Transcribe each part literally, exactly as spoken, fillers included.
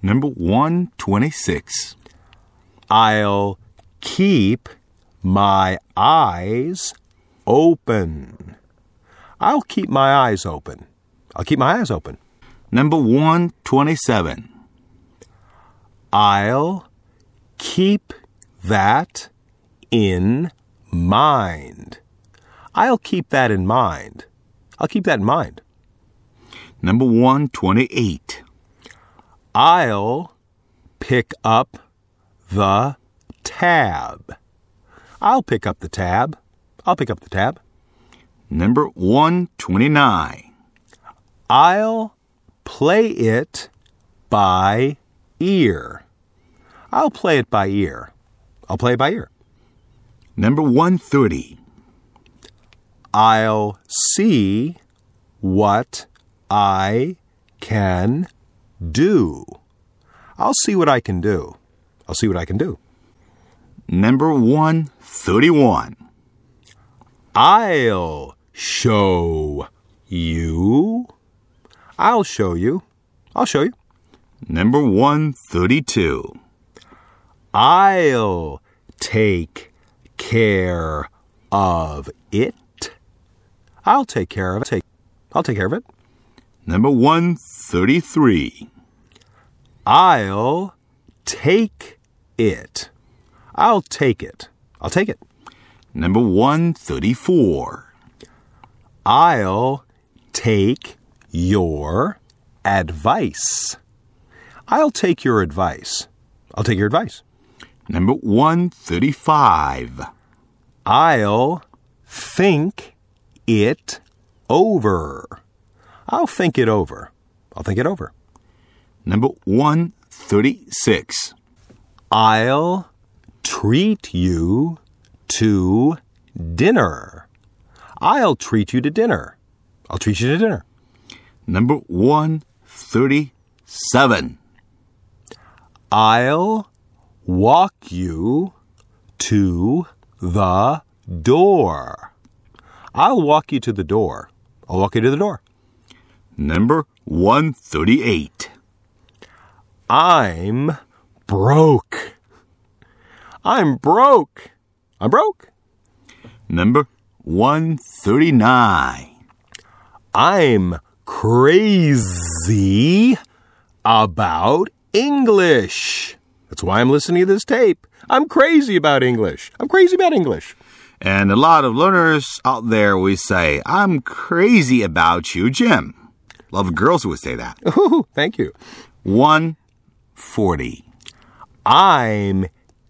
Number one twenty-six. I'll keep my eyes open. I'll keep my eyes open. I'll keep my eyes open. Number one twenty-seven. I'll keep that in mind. I'll keep that in mind. I'll keep that in mind. Number one twenty-eight. I'll pick up the tab. I'll pick up the tab. I'll pick up the tab. Number one twenty-nine. I'll play it by ear. I'll play it by ear. I'll play it by ear. Number one thirty. I'll see what I can do. I'll see what I can do. I'll see what I can do. Number one thirty-one. I'll show you. I'll show you. I'll show you. Number one thirty-two. I'll take care of it. I'll take care of it. I'll take care of it. Number one thirty-three. I'll take it. I'll take it. I'll take it. Number one thirty-four. I'll take your advice. I'll take your advice. I'll take your advice. Number one thirty-five. I'll think it over. I'll think it over. I'll think it over. Number one thirty-six. I'll treat you to dinner. I'll treat you to dinner. I'll treat you to dinner. Number one thirty-seven. I'll walk you to the door. I'll walk you to the door. I'll walk you to the door. Number one thirty-eight. I'm broke. I'm broke. I'm broke. Number one thirty-nine. I'm crazy about English. That's why I'm listening to this tape. I'm crazy about English. I'm crazy about English. And a lot of learners out there will say, I'm crazy about you, Jim. A lot of girls would say that. Ooh, thank you. one forty. I'm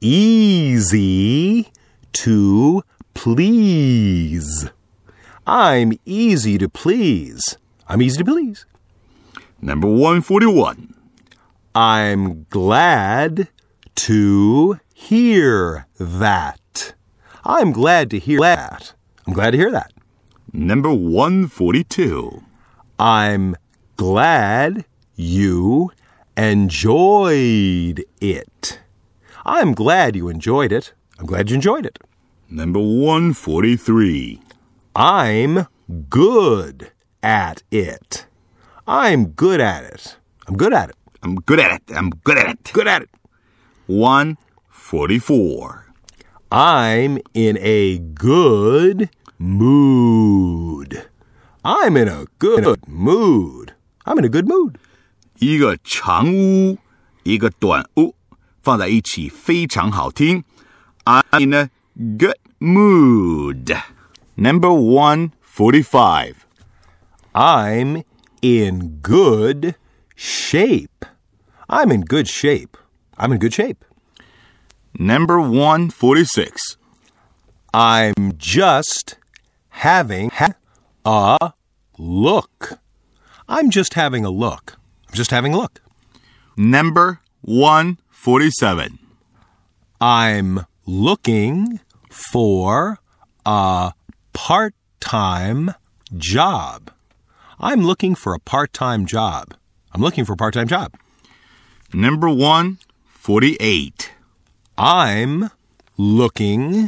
easy to please. I'm easy to please. I'm easy to please. Number one forty-one. I'm glad to hear that. I'm glad to hear that. I'm glad to hear that. Number one forty-two. I'm glad you enjoyed it. I'm glad you enjoyed it. I'm glad you enjoyed it. Number one forty-three. I'm good at it. I'm good at it. I'm good at it. I'm good at it. I'm good at it. Good at it. one forty-four. I'm in a good mood. I'm in a good mood. I'm in a good mood. 一个长呜，一个短呜，放在一起非常好听。I'm in a good mood. Number one forty-five. I'm in good shape. I'm in good shape. I'm in good shape. Number one forty-six. I'm just having a look. I'm just having a look. I'm just having a look. Number one forty-seven. I'm looking for a part-time job. I'm looking for a part-time job. I'm looking for a part-time job. Number one forty-eight. I'm looking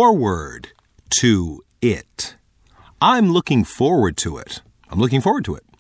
forward to it. I'm looking forward to it. I'm looking forward to it.